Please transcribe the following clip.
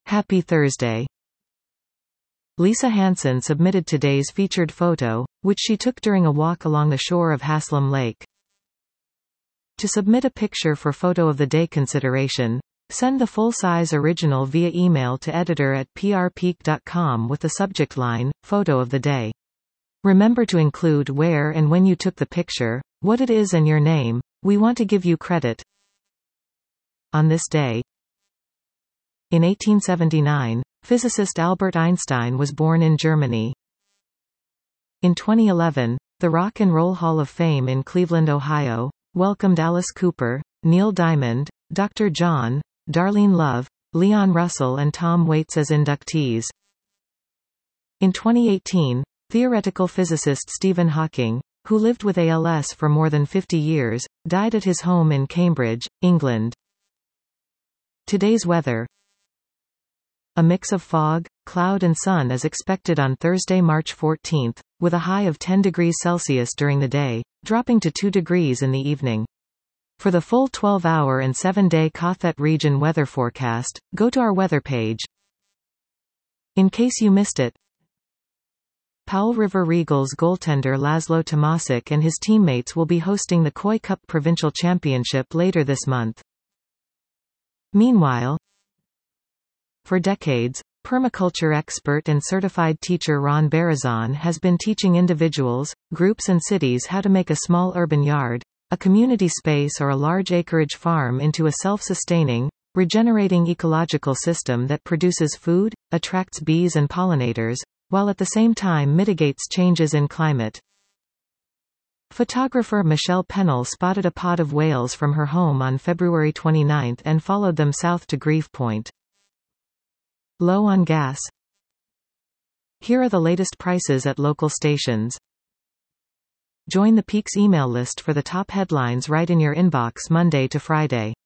Happy Thursday. Lisa Hansen submitted today's featured photo, which she took during a walk along the shore of Haslam Lake. To submit a picture for Photo of the Day consideration, send the full-size original via email to editor@prpeak.com with the subject line, Photo of the Day. Remember to include where and when you took the picture, what it is and your name. We want to give you credit. On this day, in 1879, physicist Albert Einstein was born in Germany. In 2011, the Rock and Roll Hall of Fame in Cleveland, Ohio, welcomed Alice Cooper, Neil Diamond, Dr. John, Darlene Love, Leon Russell and Tom Waits as inductees. In 2018, theoretical physicist Stephen Hawking, who lived with ALS for more than 50 years, died at his home in Cambridge, England. Today's weather. A mix of fog, cloud and sun is expected on Thursday, March 14, with a high of 10 degrees Celsius during the day, dropping to 2 degrees in the evening. For the full 12-hour and 7-day Cothet region weather forecast, go to our weather page. In case you missed it, Powell River Eagles goaltender Laszlo Tomasic and his teammates will be hosting the Koi Cup Provincial Championship later this month. Meanwhile, for decades, permaculture expert and certified teacher Ron Barazan has been teaching individuals, groups and cities how to make a small urban yard, a community space or a large acreage farm into a self-sustaining, regenerating ecological system that produces food, attracts bees and pollinators, while at the same time mitigates changes in climate. Photographer Michelle Pennell spotted a pod of whales from her home on February 29 and followed them south to Grief Point. Low on gas. Here are the latest prices at local stations. Join the Peaks email list for the top headlines right in your inbox Monday to Friday.